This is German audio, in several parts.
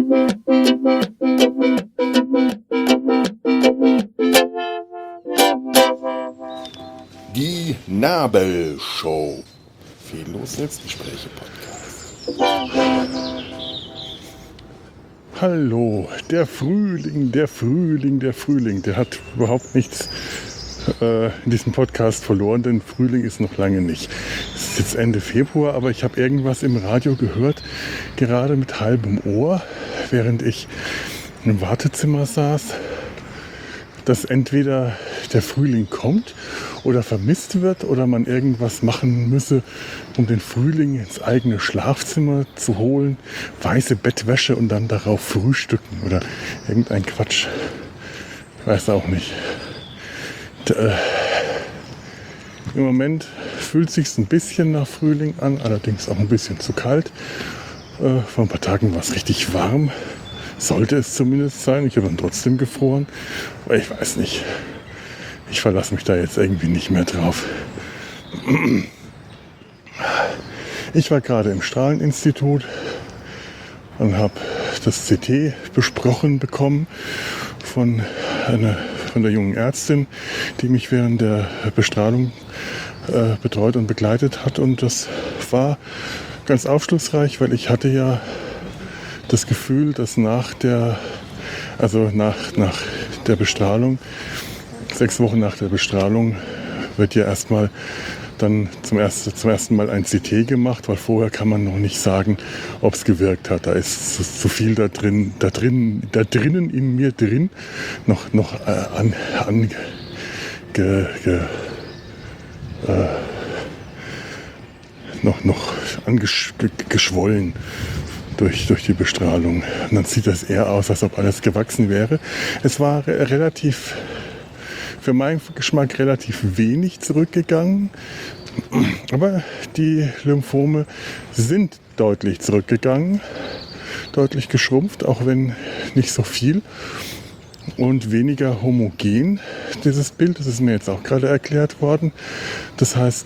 Die Nabelshow. Fehllos Selbstgespräche Podcast. Hallo, der Frühling, der hat überhaupt nichts in diesem Podcast verloren, denn Frühling ist noch lange nicht. Es ist jetzt Ende Februar, aber ich habe irgendwas im Radio gehört, gerade mit halbem Ohr, während ich im Wartezimmer saß, dass entweder der Frühling kommt oder vermisst wird oder man irgendwas machen müsse, um den Frühling ins eigene Schlafzimmer zu holen, weiße Bettwäsche und dann darauf frühstücken oder irgendein Quatsch. Ich weiß auch nicht. Im Moment fühlt es sich ein bisschen nach Frühling an, allerdings auch ein bisschen zu kalt. Vor ein paar Tagen war es richtig warm. Sollte es zumindest sein. Ich habe dann trotzdem gefroren. Aber ich weiß nicht. Ich verlasse mich da jetzt irgendwie nicht mehr drauf. Ich war gerade im Strahleninstitut und habe das CT besprochen bekommen von der jungen Ärztin, die mich während der Bestrahlung betreut und begleitet hat. Und das war ganz aufschlussreich, weil ich hatte ja das Gefühl, dass nach der Bestrahlung, 6 Wochen nach der Bestrahlung, wird ja erstmal dann zum ersten Mal ein CT gemacht, weil vorher kann man noch nicht sagen, ob es gewirkt hat. Da ist so viel da drinnen in mir drin noch geschwollen durch die Bestrahlung. Und dann sieht das eher aus, als ob alles gewachsen wäre. Es war für meinen Geschmack relativ wenig zurückgegangen. Aber die Lymphome sind deutlich zurückgegangen, deutlich geschrumpft, auch wenn nicht so viel und weniger homogen, dieses Bild. Das ist mir jetzt auch gerade erklärt worden. Das heißt,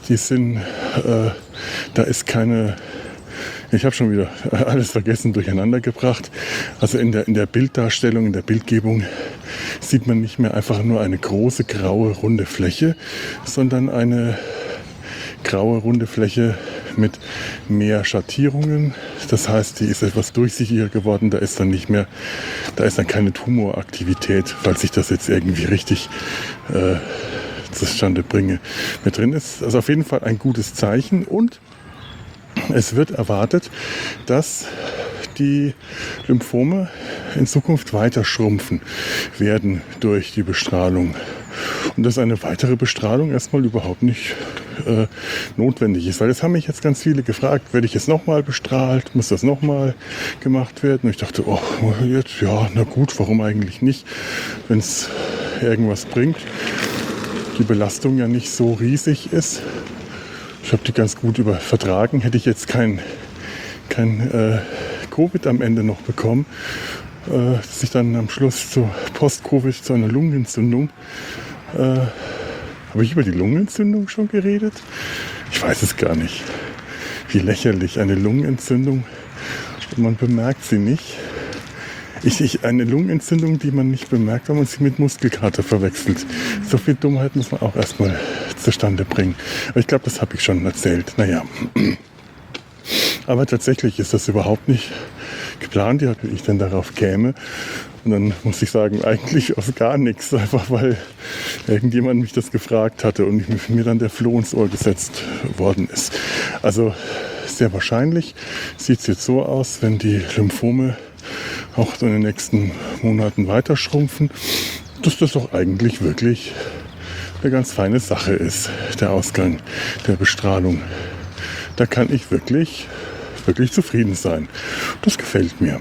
da ist keine... Ich habe schon wieder alles vergessen, durcheinander gebracht. Also in der Bilddarstellung, in der Bildgebung sieht man nicht mehr einfach nur eine große, graue, runde Fläche, sondern eine graue, runde Fläche mit mehr Schattierungen. Das heißt, die ist etwas durchsichtiger geworden. Da ist dann keine Tumoraktivität, falls ich das jetzt irgendwie richtig zustande bringe. Mit drin ist also auf jeden Fall ein gutes Zeichen und es wird erwartet, dass die Lymphome in Zukunft weiter schrumpfen werden durch die Bestrahlung. Und dass eine weitere Bestrahlung erstmal überhaupt nicht notwendig ist. Weil das haben mich jetzt ganz viele gefragt, werde ich jetzt nochmal bestrahlt, muss das nochmal gemacht werden? Und ich dachte, jetzt, ja, na gut, warum eigentlich nicht, wenn es irgendwas bringt. Die Belastung ja nicht so riesig ist. Ich habe die ganz gut vertragen. Hätte ich jetzt kein Covid am Ende noch bekommen, dass ich dann am Schluss Post-Covid zu einer Lungenentzündung. Habe ich über die Lungenentzündung schon geredet? Ich weiß es gar nicht. Wie lächerlich, eine Lungenentzündung. Und man bemerkt sie nicht. Eine Lungenentzündung, die man nicht bemerkt, wenn man sie mit Muskelkater verwechselt. So viel Dummheit muss man auch erstmal zustande bringen. Aber ich glaube, das habe ich schon erzählt. Naja. Aber tatsächlich ist das überhaupt nicht geplant, wie ich denn darauf käme. Und dann muss ich sagen, eigentlich aus gar nichts. Einfach weil irgendjemand mich das gefragt hatte und mir dann der Floh ins Ohr gesetzt worden ist. Also sehr wahrscheinlich sieht es jetzt so aus, wenn die Lymphome auch in den nächsten Monaten weiter schrumpfen, dass das doch eigentlich wirklich eine ganz feine Sache ist, der Ausgang der Bestrahlung. Da kann ich wirklich zufrieden sein. Das gefällt mir.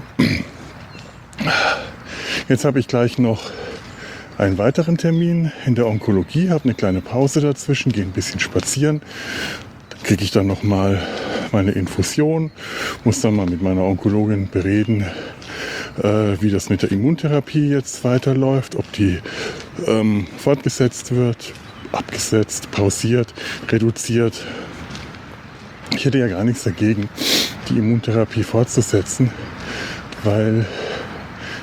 Jetzt habe ich gleich noch einen weiteren Termin in der Onkologie, habe eine kleine Pause dazwischen, gehe ein bisschen spazieren. Dann kriege ich dann nochmal meine Infusion, muss dann mal mit meiner Onkologin bereden, wie das mit der Immuntherapie jetzt weiterläuft, ob die fortgesetzt wird, abgesetzt, pausiert, reduziert. Ich hätte ja gar nichts dagegen, die Immuntherapie fortzusetzen, weil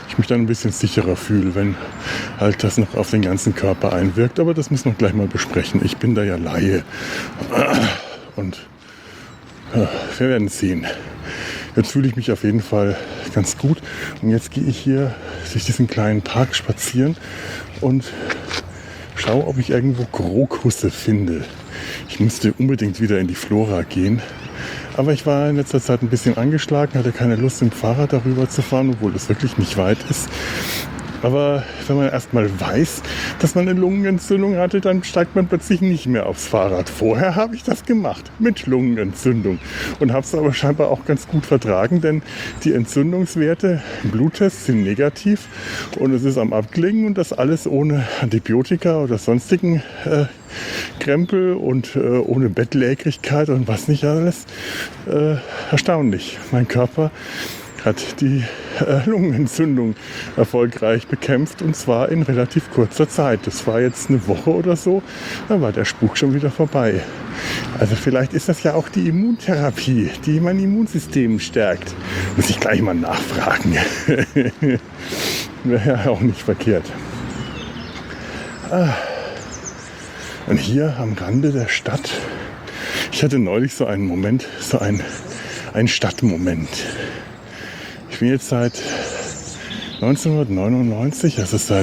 ich mich dann ein bisschen sicherer fühle, wenn halt das noch auf den ganzen Körper einwirkt. Aber das müssen wir gleich mal besprechen. Ich bin da ja Laie. Und wir werden sehen. Jetzt fühle ich mich auf jeden Fall ganz gut. Und jetzt gehe ich hier durch diesen kleinen Park spazieren und schaue, ob ich irgendwo Krokusse finde. Ich müsste unbedingt wieder in die Flora gehen. Aber ich war in letzter Zeit ein bisschen angeschlagen, hatte keine Lust, mit dem Fahrrad darüber zu fahren, obwohl es wirklich nicht weit ist. Aber wenn man erstmal weiß, dass man eine Lungenentzündung hatte, dann steigt man plötzlich nicht mehr aufs Fahrrad. Vorher habe ich das gemacht mit Lungenentzündung und habe es aber scheinbar auch ganz gut vertragen, denn die Entzündungswerte im Bluttest sind negativ und es ist am Abklingen und das alles ohne Antibiotika oder sonstigen Krempel und ohne Bettlägerigkeit und was nicht alles. Erstaunlich. Mein Körper hat die Lungenentzündung erfolgreich bekämpft und zwar in relativ kurzer Zeit. Das war jetzt eine Woche oder so, dann war der Spuk schon wieder vorbei. Also vielleicht ist das ja auch die Immuntherapie, die mein Immunsystem stärkt. Muss ich gleich mal nachfragen. Wäre ja auch nicht verkehrt. Und hier am Rande der Stadt, ich hatte neulich so einen Moment, so ein Stadtmoment. Ich bin jetzt seit 1999, also seit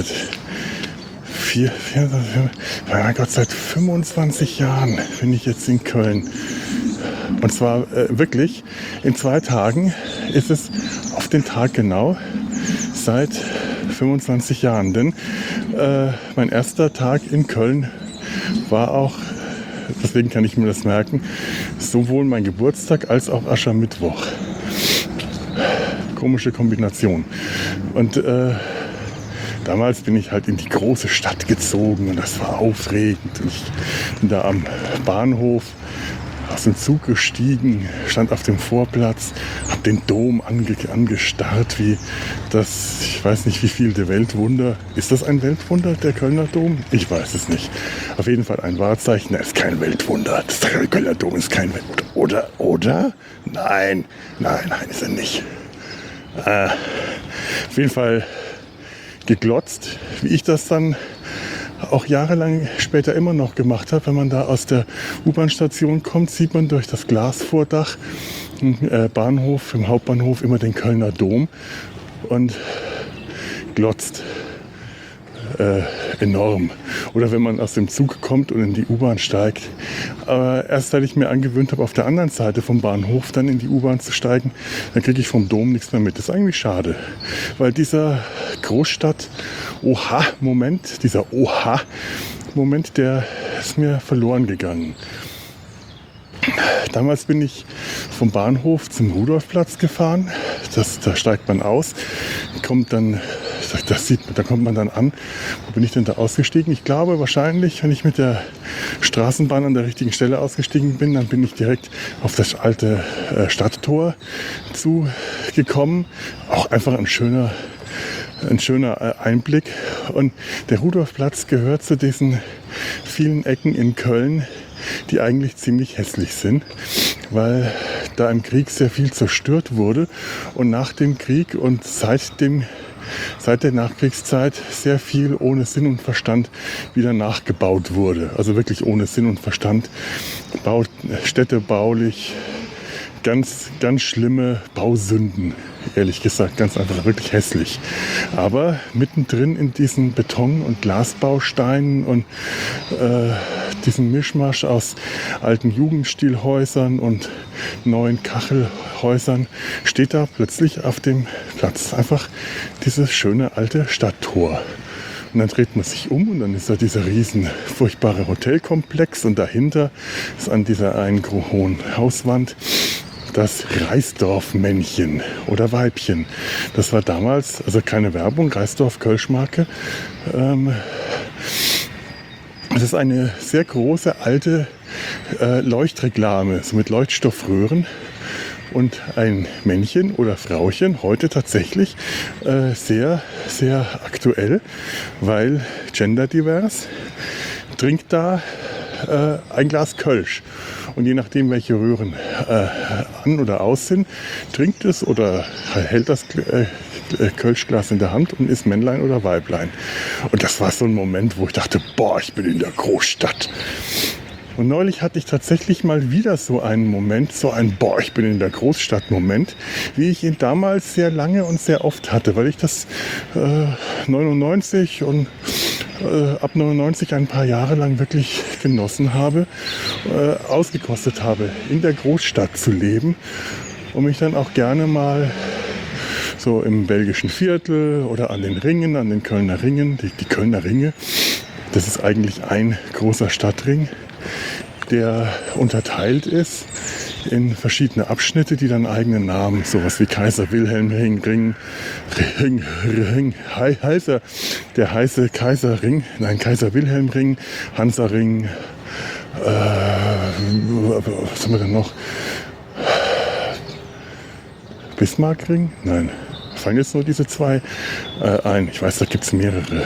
seit 25 Jahren bin ich jetzt in Köln. Und zwar wirklich, in 2 Tagen ist es auf den Tag genau seit 25 Jahren. Denn mein erster Tag in Köln war auch, deswegen kann ich mir das merken, sowohl mein Geburtstag als auch Aschermittwoch. Komische Kombination. Und damals bin ich halt in die große Stadt gezogen und das war aufregend. Und ich bin da am Bahnhof aus dem Zug gestiegen, stand auf dem Vorplatz, habe den Dom angestarrt, wie das, ich weiß nicht wie viel, der Weltwunder. Ist das ein Weltwunder, der Kölner Dom? Ich weiß es nicht. Auf jeden Fall ein Wahrzeichen, er ist kein Weltwunder. Der Kölner Dom ist kein Weltwunder. Oder? Nein, ist er nicht. Auf jeden Fall geglotzt, wie ich das dann auch jahrelang später immer noch gemacht habe. Wenn man da aus der U-Bahn-Station kommt, sieht man durch das Glasvordach im Bahnhof, im Hauptbahnhof immer den Kölner Dom und glotzt enorm. Oder wenn man aus dem Zug kommt und in die U-Bahn steigt. Aber erst seit ich mir angewöhnt habe, auf der anderen Seite vom Bahnhof dann in die U-Bahn zu steigen, dann kriege ich vom Dom nichts mehr mit. Das ist eigentlich schade, weil dieser Großstadt-Oha-Moment, der ist mir verloren gegangen. Damals bin ich vom Bahnhof zum Rudolfplatz gefahren. Da steigt man aus, da kommt man dann an. Wo bin ich denn da ausgestiegen? Ich glaube wahrscheinlich, wenn ich mit der Straßenbahn an der richtigen Stelle ausgestiegen bin, dann bin ich direkt auf das alte Stadttor zugekommen. Auch einfach ein schöner Einblick. Und der Rudolfplatz gehört zu diesen vielen Ecken in Köln, die eigentlich ziemlich hässlich sind, weil da im Krieg sehr viel zerstört wurde und nach dem Krieg und seit der Nachkriegszeit sehr viel ohne Sinn und Verstand wieder nachgebaut wurde. Also wirklich ohne Sinn und Verstand. Städtebaulich ganz, ganz schlimme Bausünden. Ehrlich gesagt, ganz einfach wirklich hässlich. Aber mittendrin in diesen Beton- und Glasbausteinen und diesem Mischmasch aus alten Jugendstilhäusern und neuen Kachelhäusern steht da plötzlich auf dem Platz einfach dieses schöne alte Stadttor. Und dann dreht man sich um und dann ist da dieser riesen furchtbare Hotelkomplex und dahinter ist an dieser einen hohen Hauswand das Reisdorf-Männchen oder Weibchen. Das war damals, also keine Werbung, Reisdorf-Kölschmarke. Das ist eine sehr große alte Leuchtreklame, so mit Leuchtstoffröhren. Und ein Männchen oder Frauchen, heute tatsächlich sehr, sehr aktuell, weil genderdivers, trinkt da ein Glas Kölsch. Und je nachdem, welche Röhren an oder aus sind, trinkt es oder hält das Kölschglas in der Hand und ist Männlein oder Weiblein. Und das war so ein Moment, wo ich dachte, boah, ich bin in der Großstadt. Und neulich hatte ich tatsächlich mal wieder so einen Moment, so ein boah, ich bin in der Großstadt-Moment, wie ich ihn damals sehr lange und sehr oft hatte, weil ich das 99 und ab 99 ein paar Jahre lang wirklich genossen habe, ausgekostet habe, in der Großstadt zu leben und mich dann auch gerne mal so im belgischen Viertel oder an den Ringen, an den Kölner Ringen, die Kölner Ringe, das ist eigentlich ein großer Stadtring, der unterteilt ist in verschiedene Abschnitte, die dann eigene Namen, sowas wie Kaiser Wilhelm Ring, der heiße Kaiser Ring, nein, Kaiser Wilhelm Ring, Hansa Ring, was haben wir denn noch? Bismarck Ring? Nein, fallen jetzt nur diese zwei ein. Ich weiß, da gibt es mehrere.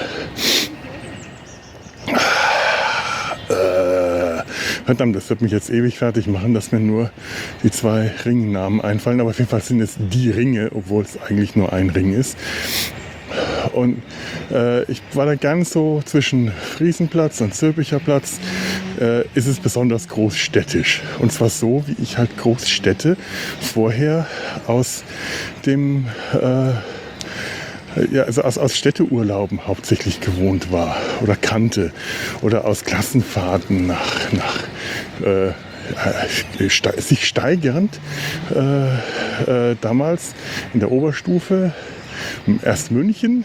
Verdammt, das wird mich jetzt ewig fertig machen, dass mir nur die zwei Ringnamen einfallen. Aber auf jeden Fall sind es die Ringe, obwohl es eigentlich nur ein Ring ist. Und ich war da ganz so zwischen Friesenplatz und Zülpicher Platz. Ist es besonders großstädtisch. Und zwar so, wie ich halt Großstädte vorher aus dem... also aus Städteurlauben hauptsächlich gewohnt war oder kannte oder aus Klassenfahrten nach sich steigernd damals in der Oberstufe erst München,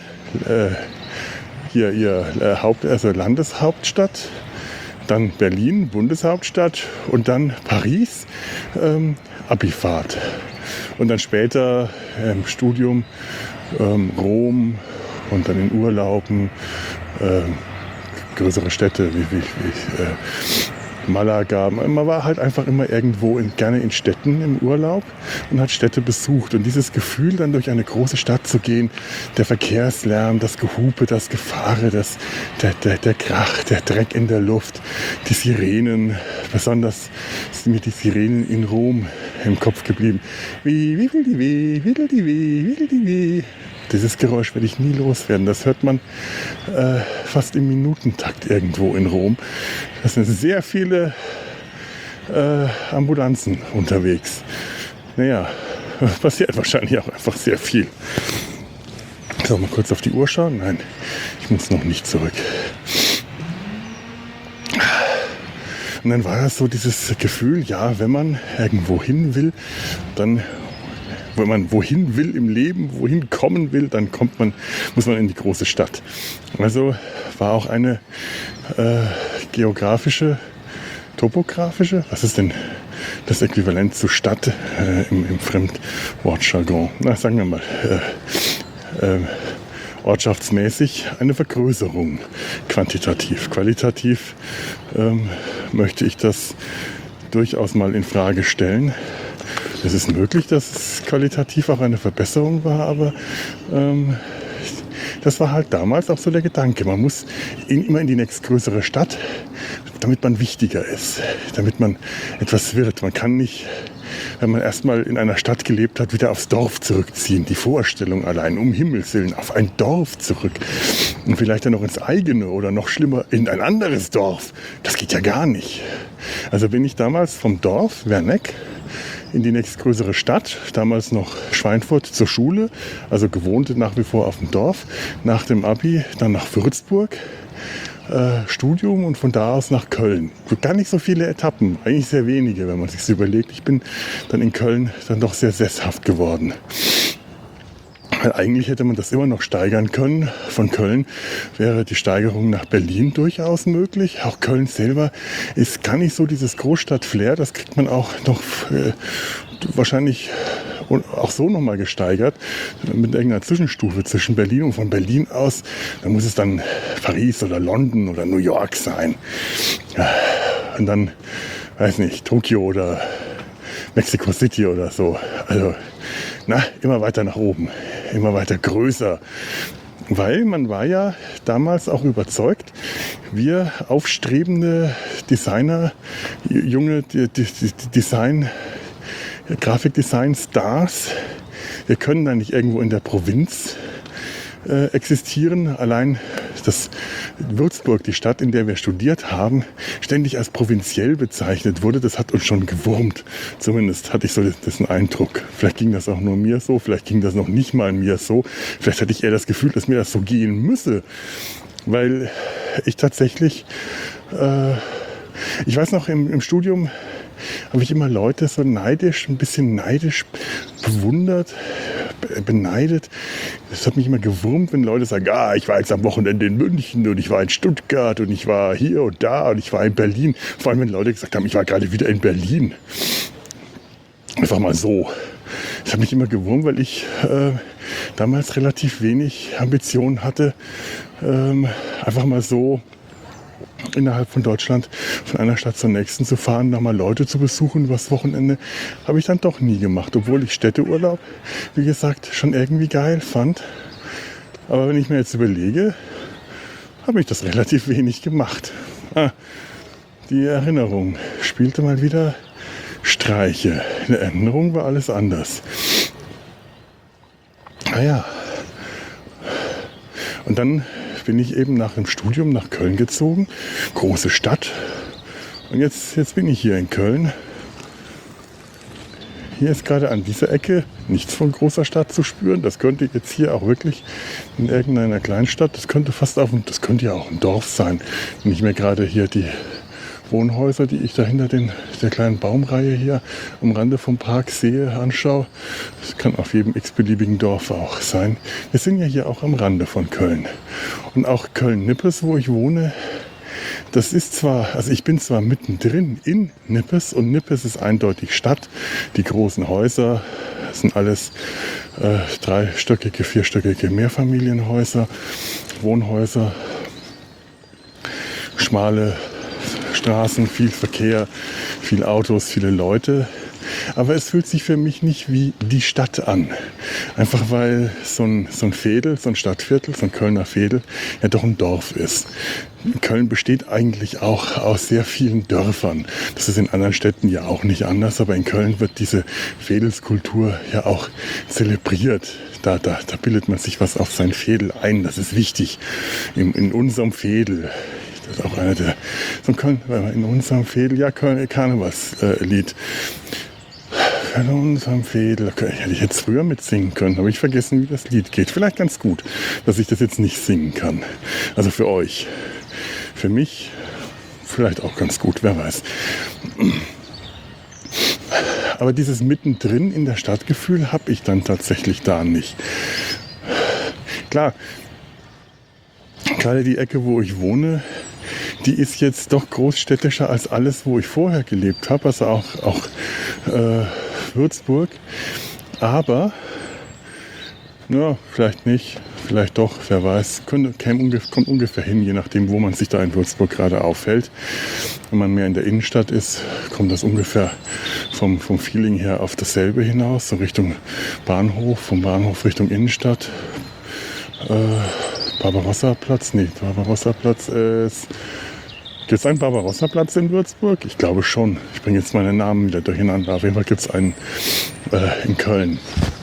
also Landeshauptstadt, dann Berlin, Bundeshauptstadt und dann Paris, Abifahrt und dann später im Studium Rom und dann in Urlauben größere Städte wie Malaga. Man war halt einfach immer irgendwo gerne in Städten im Urlaub und hat Städte besucht. Und dieses Gefühl, dann durch eine große Stadt zu gehen, der Verkehrslärm, das Gehupe, das Gefahre, der Krach, der Dreck in der Luft, die Sirenen, besonders sind mir die Sirenen in Rom im Kopf geblieben. Dieses Geräusch werde ich nie loswerden. Das hört man fast im Minutentakt irgendwo in Rom. Das sind sehr viele Ambulanzen unterwegs. Naja, passiert wahrscheinlich auch einfach sehr viel. So, mal kurz auf die Uhr schauen. Nein, ich muss noch nicht zurück. Und dann war das so dieses Gefühl, ja, wenn man irgendwo hin will, dann... Wenn man wohin will im Leben, wohin kommen will, dann muss man in die große Stadt. Also war auch eine topografische, was ist denn das Äquivalent zu Stadt im Fremdwortjargon? Na, sagen wir mal, ortschaftsmäßig eine Vergrößerung, quantitativ. Qualitativ möchte ich das durchaus mal in Frage stellen. Es ist möglich, dass es qualitativ auch eine Verbesserung war, aber das war halt damals auch so der Gedanke. Man muss immer in die nächstgrößere Stadt, damit man wichtiger ist, damit man etwas wird. Man kann nicht, wenn man erstmal in einer Stadt gelebt hat, wieder aufs Dorf zurückziehen. Die Vorstellung allein, um Himmels Willen, auf ein Dorf zurück. Und vielleicht dann noch ins eigene oder noch schlimmer, in ein anderes Dorf. Das geht ja gar nicht. Also bin ich damals vom Dorf, Werneck, in die nächstgrößere Stadt, damals noch Schweinfurt zur Schule, also gewohnt nach wie vor auf dem Dorf, nach dem Abi dann nach Würzburg, Studium und von da aus nach Köln. Gar nicht so viele Etappen, eigentlich sehr wenige, wenn man sich überlegt. Ich bin dann in Köln dann doch sehr sesshaft geworden. Weil eigentlich hätte man das immer noch steigern können. Von Köln wäre die Steigerung nach Berlin durchaus möglich. Auch Köln selber ist gar nicht so dieses Großstadt-Flair. Das kriegt man auch noch wahrscheinlich auch so nochmal gesteigert. Mit irgendeiner Zwischenstufe zwischen Berlin und von Berlin aus. Da muss es dann Paris oder London oder New York sein. Und dann, weiß nicht, Tokio oder Mexico City oder so. Also, immer weiter nach oben, immer weiter größer. Weil man war ja damals auch überzeugt, wir aufstrebende Designer, junge Grafikdesign-Stars, wir können da nicht irgendwo in der Provinz existieren. Allein dass Würzburg, die Stadt, in der wir studiert haben, ständig als provinziell bezeichnet wurde, das hat uns schon gewurmt. Zumindest hatte ich so diesen Eindruck. Vielleicht ging das auch nur mir so, vielleicht ging das noch nicht mal mir so. Vielleicht hatte ich eher das Gefühl, dass mir das so gehen müsse. Weil ich tatsächlich, ich weiß noch, im Studium habe ich immer Leute so neidisch, ein bisschen neidisch bewundert, beneidet. Das hat mich immer gewurmt, wenn Leute sagen, ich war jetzt am Wochenende in München und ich war in Stuttgart und ich war hier und da und ich war in Berlin. Vor allem, wenn Leute gesagt haben, ich war gerade wieder in Berlin. Einfach mal so. Das hat mich immer gewurmt, weil ich damals relativ wenig Ambitionen hatte, einfach mal so innerhalb von Deutschland von einer Stadt zur nächsten zu fahren, da mal Leute zu besuchen übers Wochenende, habe ich dann doch nie gemacht, obwohl ich Städteurlaub, wie gesagt, schon irgendwie geil fand. Aber wenn ich mir jetzt überlege, habe ich das relativ wenig gemacht. Die Erinnerung spielte mal wieder Streiche. In der Erinnerung war alles anders. Naja. Und dann bin ich eben nach dem Studium nach Köln gezogen. Große Stadt. Und jetzt bin ich hier in Köln. Hier ist gerade an dieser Ecke nichts von großer Stadt zu spüren. Das könnte jetzt hier auch wirklich in irgendeiner Kleinstadt, das könnte ja auch ein Dorf sein. Wenn ich mir gerade hier die Wohnhäuser, die ich da hinter der kleinen Baumreihe hier am Rande vom Park sehe, anschaue. Das kann auf jedem x-beliebigen Dorf auch sein. Wir sind ja hier auch am Rande von Köln. Und auch Köln-Nippes, wo ich wohne, das ist zwar, also ich bin zwar mittendrin in Nippes und Nippes ist eindeutig Stadt. Die großen Häuser sind alles dreistöckige, vierstöckige Mehrfamilienhäuser, Wohnhäuser, schmale Straßen, viel Verkehr, viele Autos, viele Leute. Aber es fühlt sich für mich nicht wie die Stadt an. Einfach weil so ein Veedel, so ein Stadtviertel, so ein Kölner Veedel ja doch ein Dorf ist. Köln besteht eigentlich auch aus sehr vielen Dörfern. Das ist in anderen Städten ja auch nicht anders, aber in Köln wird diese Veedelskultur ja auch zelebriert. Da bildet man sich was auf sein Veedel ein, das ist wichtig. In unserem Veedel. Das ist auch einer der, so Köln, in unserem Veedel, ja, Karnevalslied. In unserem Veedel, hätte ich jetzt früher mitsingen können, aber ich vergessen, wie das Lied geht. Vielleicht ganz gut, dass ich das jetzt nicht singen kann. Also für euch. Für mich vielleicht auch ganz gut, wer weiß. Aber dieses mittendrin in der Stadtgefühl habe ich dann tatsächlich da nicht. Klar, gerade die Ecke, wo ich wohne, die ist jetzt doch großstädtischer als alles, wo ich vorher gelebt habe, also auch Würzburg. Aber, ja, vielleicht nicht, vielleicht doch, wer weiß, kommt ungefähr hin, je nachdem, wo man sich da in Würzburg gerade aufhält. Wenn man mehr in der Innenstadt ist, kommt das ungefähr vom Feeling her auf dasselbe hinaus, so Richtung Bahnhof, vom Bahnhof Richtung Innenstadt. Barbarossa-Platz? Nee, Barbarossa-Platz ist... Gibt es einen Barbarossa-Platz in Würzburg? Ich glaube schon. Ich bringe jetzt meine Namen wieder durcheinander. Auf jeden Fall gibt es einen in Köln.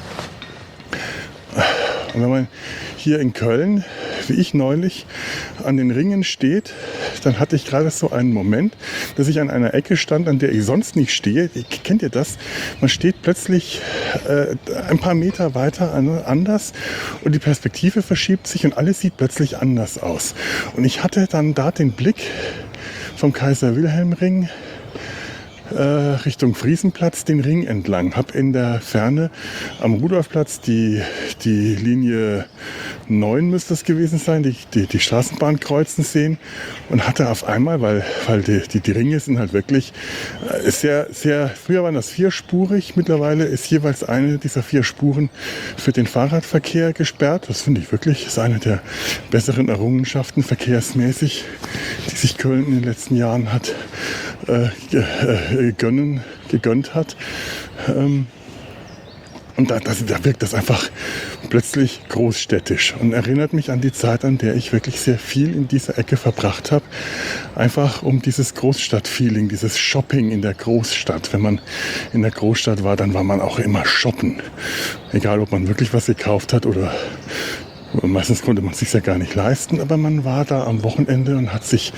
Und wenn man hier in Köln, wie ich neulich, an den Ringen steht, dann hatte ich gerade so einen Moment, dass ich an einer Ecke stand, an der ich sonst nicht stehe. Kennt ihr das? Man steht plötzlich ein paar Meter weiter anders und die Perspektive verschiebt sich und alles sieht plötzlich anders aus. Und ich hatte dann da den Blick vom Kaiser-Wilhelm-Ring Richtung Friesenplatz den Ring entlang. Hab in der Ferne am Rudolfplatz die Linie 9 müsste es gewesen sein, die Straßenbahn kreuzen sehen und hatte auf einmal, weil die Ringe sind halt wirklich sehr, sehr, früher waren das vierspurig, mittlerweile ist jeweils eine dieser 4 Spuren für den Fahrradverkehr gesperrt. Das finde ich wirklich, ist eine der besseren Errungenschaften verkehrsmäßig, die sich Köln in den letzten Jahren hat gegönnt hat. Und da wirkt das einfach plötzlich großstädtisch und erinnert mich an die Zeit, an der ich wirklich sehr viel in dieser Ecke verbracht habe. Einfach um dieses Großstadtfeeling, dieses Shopping in der Großstadt. Wenn man in der Großstadt war, dann war man auch immer shoppen. Egal, ob man wirklich was gekauft hat oder meistens konnte man es sich ja gar nicht leisten, aber man war da am Wochenende und hat sich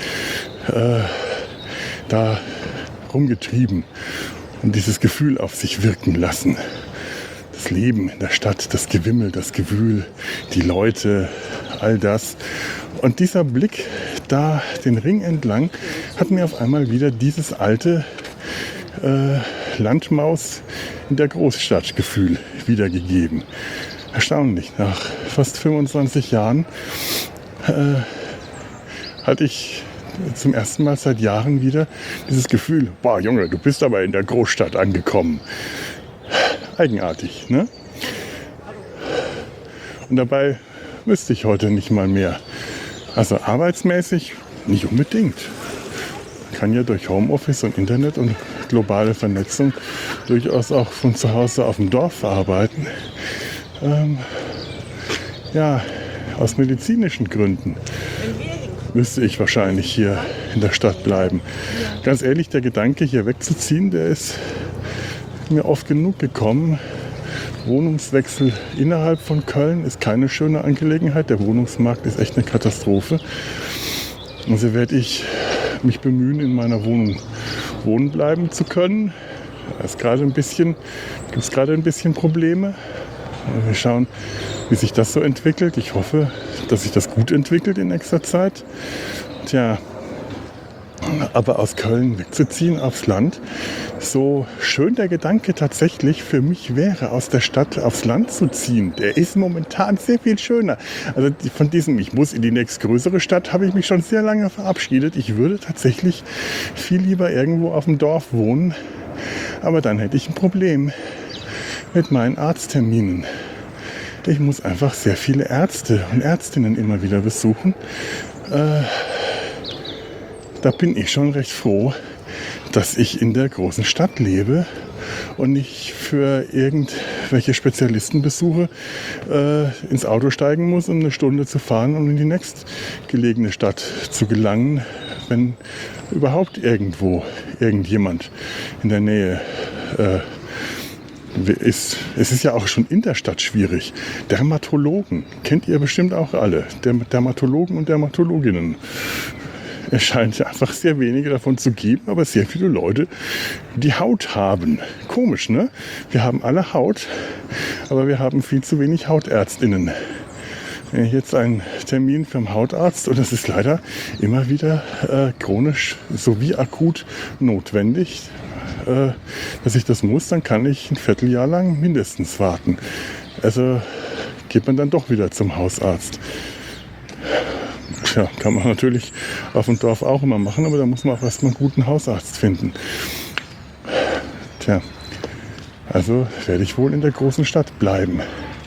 da rumgetrieben und dieses Gefühl auf sich wirken lassen. Das Leben in der Stadt, das Gewimmel, das Gewühl, die Leute, all das. Und dieser Blick da den Ring entlang hat mir auf einmal wieder dieses alte Landmaus in der Großstadt-Gefühl wiedergegeben. Erstaunlich, nach fast 25 Jahren hatte ich zum ersten Mal seit Jahren wieder dieses Gefühl, boah Junge, du bist aber in der Großstadt angekommen. Eigenartig, ne? Und dabei wüsste ich heute nicht mal mehr. Also arbeitsmäßig nicht unbedingt. Man kann ja durch Homeoffice und Internet und globale Vernetzung durchaus auch von zu Hause auf dem Dorf arbeiten. Ja, aus medizinischen Gründen müsste ich wahrscheinlich hier in der Stadt bleiben. Ganz ehrlich, der Gedanke, hier wegzuziehen, der ist mir oft genug gekommen. Wohnungswechsel innerhalb von Köln ist keine schöne Angelegenheit. Der Wohnungsmarkt ist echt eine Katastrophe. Also werde ich mich bemühen, in meiner Wohnung wohnen bleiben zu können. Da gibt es gerade ein bisschen Probleme. Wir schauen, wie sich das so entwickelt. Ich hoffe, dass sich das gut entwickelt in nächster Zeit. Tja, aber aus Köln wegzuziehen aufs Land, so schön der Gedanke tatsächlich für mich wäre, aus der Stadt aufs Land zu ziehen, der ist momentan sehr viel schöner. Also von diesem, ich muss in die nächstgrößere Stadt, habe ich mich schon sehr lange verabschiedet. Ich würde tatsächlich viel lieber irgendwo auf dem Dorf wohnen, aber dann hätte ich ein Problem mit meinen Arztterminen. Ich muss einfach sehr viele Ärzte und Ärztinnen immer wieder besuchen. Da bin ich schon recht froh, dass ich in der großen Stadt lebe und nicht für irgendwelche Spezialistenbesuche ins Auto steigen muss, um eine Stunde zu fahren, um in die nächstgelegene Stadt zu gelangen, wenn überhaupt irgendjemand in der Nähe ist. Es ist ja auch schon in der Stadt schwierig. Dermatologen, kennt ihr bestimmt auch alle. Dermatologen und Dermatologinnen. Es scheint einfach sehr wenige davon zu geben, aber sehr viele Leute, die Haut haben. Komisch, ne? Wir haben alle Haut, aber wir haben viel zu wenig Hautärztinnen. Wenn ich jetzt einen Termin vom Hautarzt, und das ist leider immer wieder chronisch sowie akut notwendig, dass ich das muss, dann kann ich ein Vierteljahr lang mindestens warten. Also geht man dann doch wieder zum Hausarzt. Tja, kann man natürlich auf dem Dorf auch immer machen, aber da muss man auch erstmal einen guten Hausarzt finden. Tja, also werde ich wohl in der großen Stadt bleiben.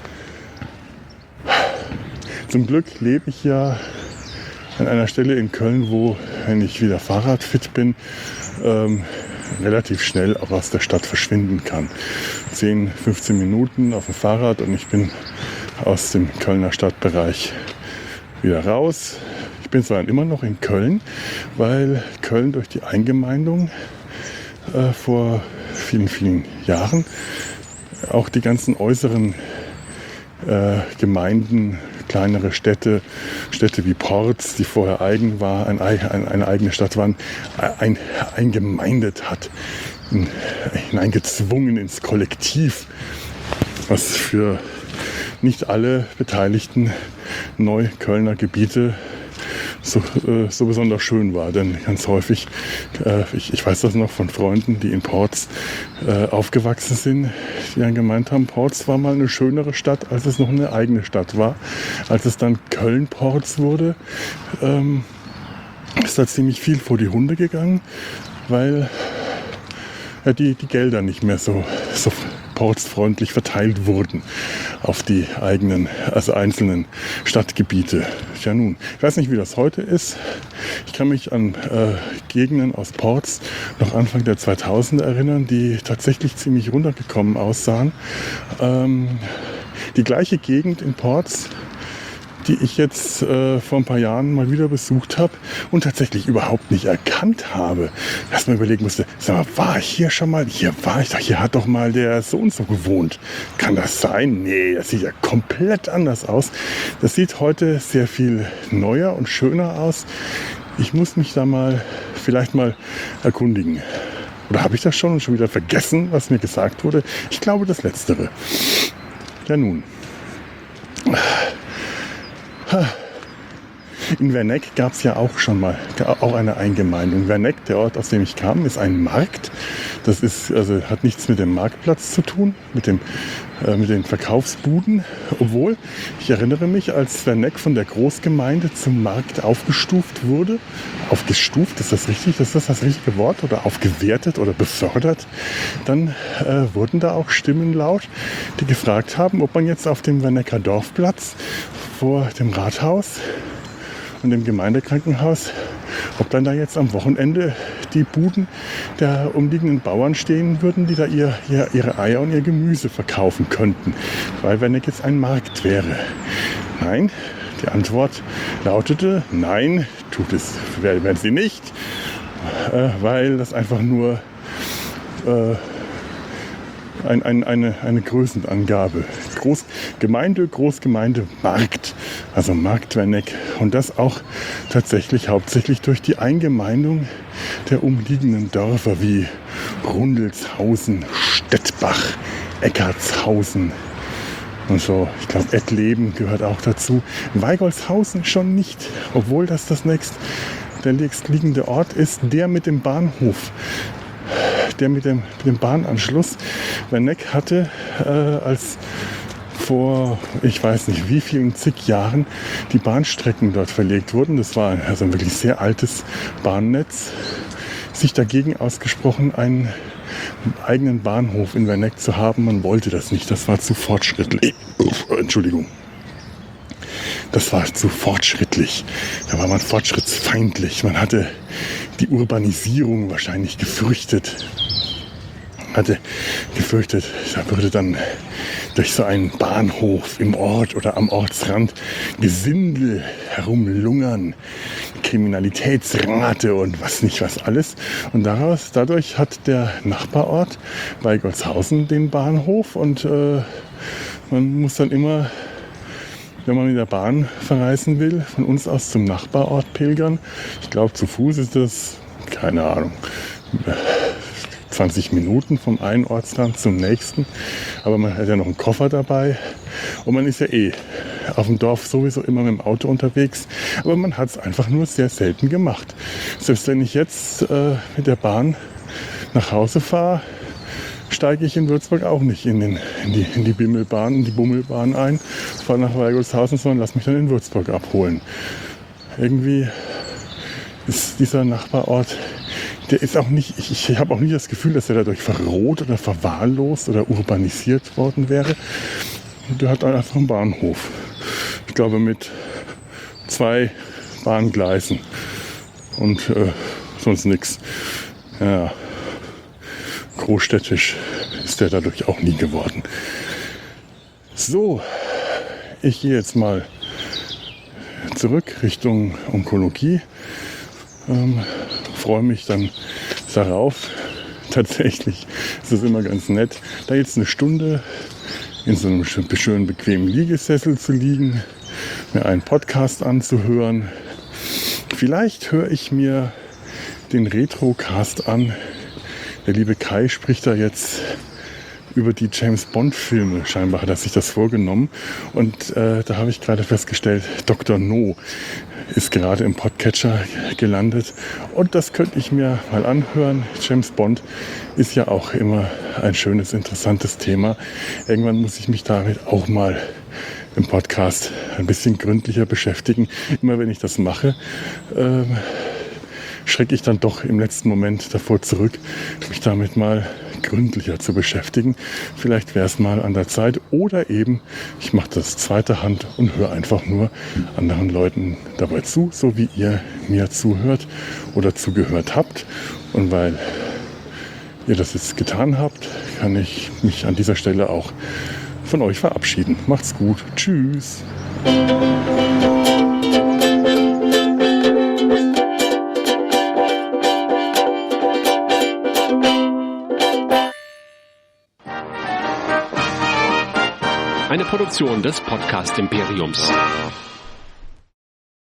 Zum Glück lebe ich ja an einer Stelle in Köln, wo, wenn ich wieder fahrradfit bin, relativ schnell auch aus der Stadt verschwinden kann. 10, 15 Minuten auf dem Fahrrad und ich bin aus dem Kölner Stadtbereich wieder raus. Ich bin zwar immer noch in Köln, weil Köln durch die Eingemeindung vor vielen, vielen Jahren auch die ganzen äußeren Gemeinden, kleinere Städte wie Porz, die vorher eigen war, eine eigene Stadt waren, eingemeindet hat, hineingezwungen ins Kollektiv, was für nicht alle beteiligten Neuköllner Gebiete so besonders schön war. Denn ganz häufig, ich weiß das noch von Freunden, die in Porz aufgewachsen sind, die dann gemeint haben, Porz war mal eine schönere Stadt, als es noch eine eigene Stadt war. Als es dann Köln-Porz wurde, ist da ziemlich viel vor die Hunde gegangen, weil die Gelder nicht mehr so portsfreundlich verteilt wurden auf die einzelnen Stadtgebiete. Ja nun, ich weiß nicht, wie das heute ist. Ich kann mich an Gegenden aus Ports noch Anfang der 2000er erinnern, die tatsächlich ziemlich runtergekommen aussahen. Die gleiche Gegend in Ports, die ich jetzt vor ein paar Jahren mal wieder besucht habe und tatsächlich überhaupt nicht erkannt habe. Dass man überlegen musste, sag mal, war ich hier schon mal? Hier war ich doch, hier hat doch mal der so und so gewohnt. Kann das sein? Nee, das sieht ja komplett anders aus. Das sieht heute sehr viel neuer und schöner aus. Ich muss mich da vielleicht mal erkundigen. Oder habe ich das schon wieder vergessen, was mir gesagt wurde? Ich glaube, das Letztere. Ja nun. In Werneck gab es ja auch schon mal eine Eingemeindung. Werneck, der Ort, aus dem ich kam, ist ein Markt. Das ist, also hat nichts mit dem Marktplatz zu tun, mit den Verkaufsbuden. Obwohl, ich erinnere mich, als Werneck von der Großgemeinde zum Markt aufgestuft wurde, aufgestuft, ist das richtig? Ist das das richtige Wort? Oder aufgewertet oder befördert? Dann wurden da auch Stimmen laut, die gefragt haben, ob man jetzt auf dem Wernecker Dorfplatz vor dem Rathaus und dem Gemeindekrankenhaus, ob dann da jetzt am Wochenende die Buden der umliegenden Bauern stehen würden, die da ihre Eier und ihr Gemüse verkaufen könnten, weil Werneck jetzt ein Markt wäre. Nein, die Antwort lautete, nein, tut es, werden sie nicht, weil das einfach nur eine Größenangabe. Großgemeinde, Markt. Also Markt Werneck. Und das auch tatsächlich hauptsächlich durch die Eingemeindung der umliegenden Dörfer wie Rundelshausen, Stettbach, Eckartshausen und so. Ich glaube, Ettleben gehört auch dazu. Weigolshausen schon nicht, obwohl das der nächstliegende Ort ist, der mit dem Bahnhof. Der mit dem Bahnanschluss. Werneck hatte als vor, ich weiß nicht wie vielen zig Jahren, die Bahnstrecken dort verlegt wurden. Das war also ein wirklich sehr altes Bahnnetz. Sich dagegen ausgesprochen, einen eigenen Bahnhof in Werneck zu haben. Man wollte das nicht. Das war zu fortschrittlich. Entschuldigung. Das war zu fortschrittlich. Da war man fortschrittsfeindlich. Man hatte die Urbanisierung wahrscheinlich gefürchtet. Da würde dann durch so einen Bahnhof im Ort oder am Ortsrand Gesindel herumlungern, Kriminalitätsrate und was nicht was alles. Und dadurch hat der Nachbarort Weigolshausen den Bahnhof und man muss dann immer, wenn man mit der Bahn verreisen will, von uns aus zum Nachbarort pilgern. Ich glaube, zu Fuß ist das, keine Ahnung, 20 Minuten vom einen Ortsrand zum nächsten. Aber man hat ja noch einen Koffer dabei. Und man ist ja auf dem Dorf sowieso immer mit dem Auto unterwegs. Aber man hat es einfach nur sehr selten gemacht. Selbst wenn ich jetzt mit der Bahn nach Hause fahre, steige ich in Würzburg auch nicht in die Bummelbahn ein, fahre nach Weigolshausen, sondern lass mich dann in Würzburg abholen. Irgendwie ist dieser Nachbarort, der ist auch nicht, ich habe auch nicht das Gefühl, dass er dadurch verroht oder verwahrlost oder urbanisiert worden wäre. Der hat einfach einen Bahnhof. Ich glaube mit 2 Bahngleisen und sonst nichts. Ja. Großstädtisch ist der dadurch auch nie geworden. So, ich gehe jetzt mal zurück Richtung Onkologie. Freue mich dann darauf. Tatsächlich ist es immer ganz nett, da jetzt eine Stunde in so einem schönen bequemen Liegesessel zu liegen, mir einen Podcast anzuhören. Vielleicht höre ich mir den Retrocast an. Der liebe Kai spricht da jetzt über die James-Bond-Filme. Scheinbar hat er sich das vorgenommen. Und da habe ich gerade festgestellt, Dr. No ist gerade im Podcatcher gelandet. Und das könnte ich mir mal anhören. James Bond ist ja auch immer ein schönes, interessantes Thema. Irgendwann muss ich mich damit auch mal im Podcast ein bisschen gründlicher beschäftigen. Immer wenn ich das mache, schrecke ich dann doch im letzten Moment davor zurück, mich damit mal gründlicher zu beschäftigen. Vielleicht wäre es mal an der Zeit. Oder eben, ich mache das zweite Hand und höre einfach nur anderen Leuten dabei zu, so wie ihr mir zuhört oder zugehört habt. Und weil ihr das jetzt getan habt, kann ich mich an dieser Stelle auch von euch verabschieden. Macht's gut. Tschüss. Eine Produktion des Podcast Imperiums.